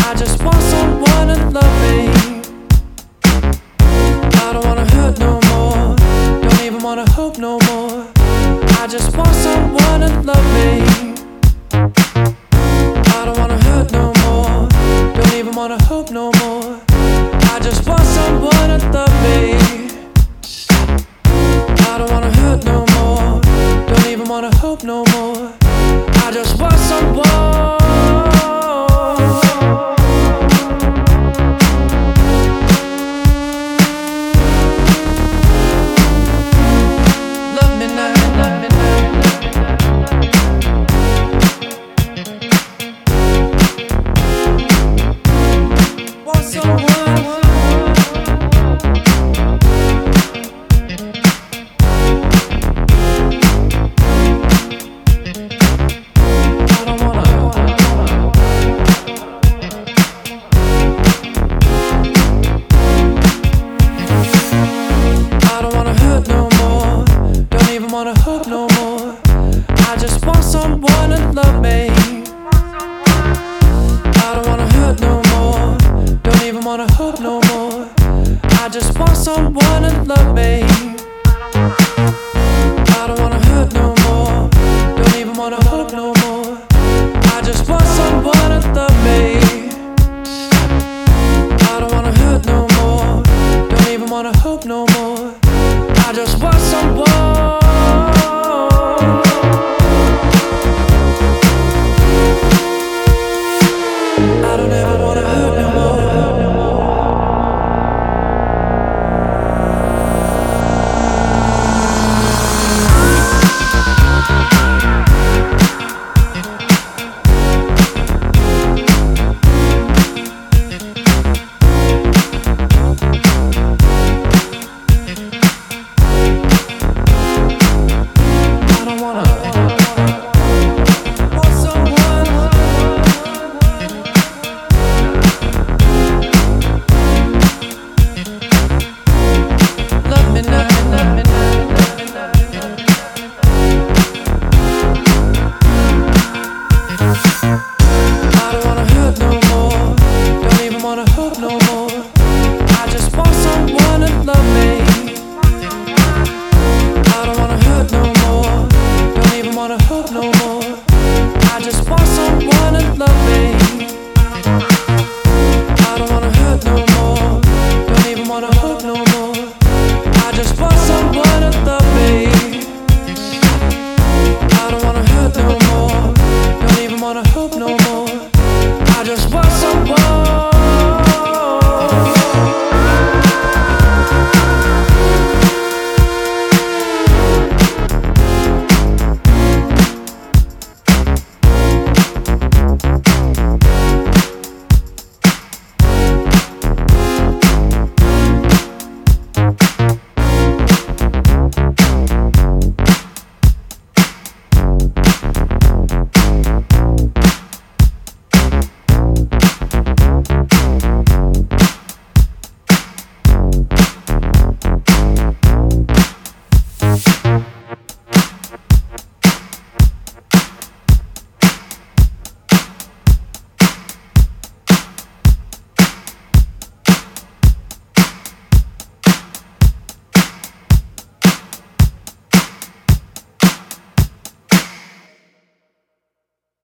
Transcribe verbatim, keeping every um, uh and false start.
I just want someone to love me. I don't wanna hurt no more, don't even wanna hope no more. I just want someone to love me. I don't wanna hurt no more, don't even wanna hope no more. I just want someone to love me. I don't wanna hurt no more, don't even wanna hope no more. I just want someone. Wanna hope no more. I just want someone to love me. I don't wanna hurt no more, don't even wanna hope no more. I just want someone to love me.